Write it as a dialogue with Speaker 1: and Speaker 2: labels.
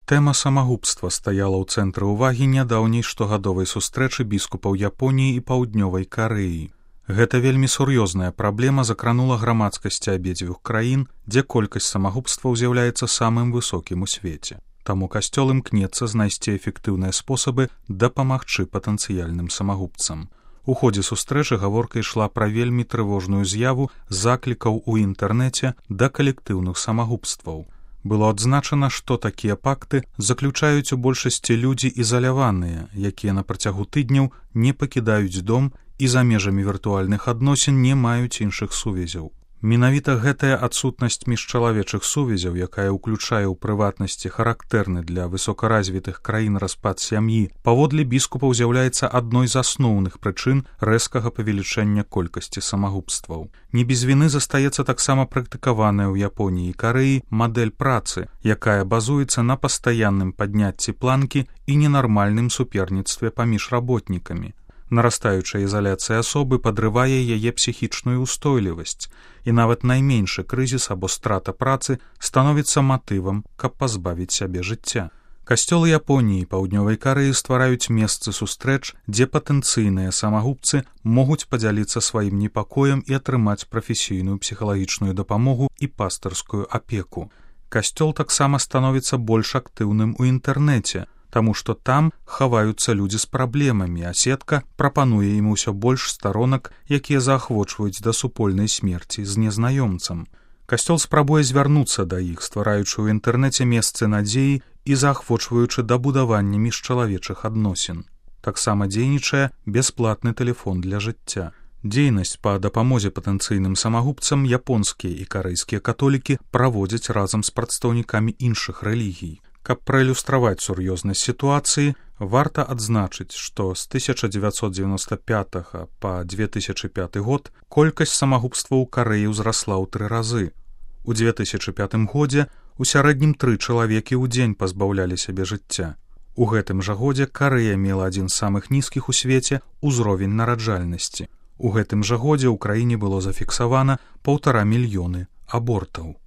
Speaker 1: Тэма самагубства стаяла ў цэнтры ўвагі нядаўняй штогадовай сустрэчы біскупаў Японіі і Паўднёвай Карэі. Гэта вельмі сур'ёзная праблема закранула грамадскасці абедзвюх краін, дзе колькасць самагубстваў з'яўляецца самым высокім у свеце. Таму касцёл імкнецца знайсці эфектыўныя спосабы дапамагчы патэнцыяльным самагубцам. У ходзе сустрэчы гаворка ішла пра вельмі трывожную з'яву заклікаў у інтэрнэце да калектыўных самагубстваў. Было адзначана, што такія пакты заключаюць у большасці людзі ізаляваныя, якія на працягу тыдняў не пакідаюць дом і за межамі віртуальных адносін не маюць іншых сувязяў. Менавіта гэтая адсутнасць міжчалавечых сувязяў, якая ўключае ў прыватнасці характэрны для высокаразвітых краін распад сям'і, паводле біскупаў з'яўляецца адной з асноўных прычын рэзкага павелічэння колькасці самагубстваў. Не без віны застаецца таксама практыкаваная ў Японіі і Карэі мадэль працы, якая базуецца на пастаянным падняцці планкі і ненармальным суперніцтве паміж работнікамі. Нарастаючая ізаляцыя асобы падрывае яе псіхічную ўстойлівасць, і нават найменшы крызіс або страта працы становіцца матывам, каб пазбавіць сябе жыцця. Касцёлы Японіі і Паўднёвай Карэі ствараюць месцы сустрэч, дзе патэнцыйныя самагубцы могуць падзяліцца сваім непакоем і атрымаць прафесійную псіхалагічную дапамогу і пастырскую апеку. Касцёл таксама становіцца больш актыўным у інтэрнэце, таму што там хаваюцца людзі з праблемамі, а сетка прапануе ім усё больш старонак, якія заахвочваюць да супольнай смерці з незнаёмцам. Касцёл спрабуе звярнуцца да іх, ствараючы ў інтэрнэце месцы надзеі і заахвочваючы да будавання міжчалавечых адносін. Таксама дзейнічае бясплатны тэлефон для жыцця. Дзейнасць па дапамозе патэнцыйным самагубцам японскія і карэйскія католікі праводзяць разам з прадстаўнікамі іншых рэлігій. Каб праілюстраваць сур'ёзнасць сітуацыі, варта адзначыць, што з 1995 па 2005 год колькасць самагубстваў у Карэі ўзрасла ў 3 разы. У 2005 годзе у сярэднім 3 чалавекі ў дзень пазбаўлялі сябе жыцця. У гэтым жа годзе Карэя мела адзін з самых нізкіх у свеце ўзровень нараджальнасці. У гэтым жа годзе ў краіне было зафіксавана 1,5 мільёны абортаў.